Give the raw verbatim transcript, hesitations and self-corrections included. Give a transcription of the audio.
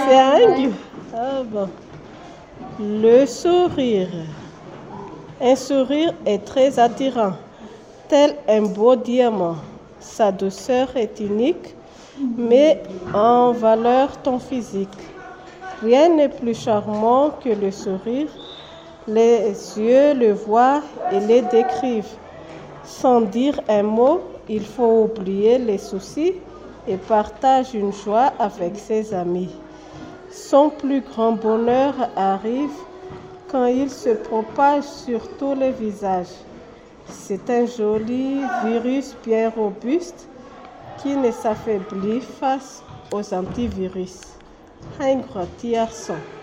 C'est un... Ah bon. Le sourire. Un sourire est très attirant, tel un beau diamant. Sa douceur est unique, mais en valeur ton physique. Rien n'est plus charmant que le sourire. Les yeux le voient et le décrivent. Sans dire un mot, il faut oublier les soucis et partage une joie avec ses amis. Son plus grand bonheur arrive quand il se propage sur tous les visages. C'est un joli virus bien robuste qui ne s'affaiblit face aux antivirus. Un gros garçon.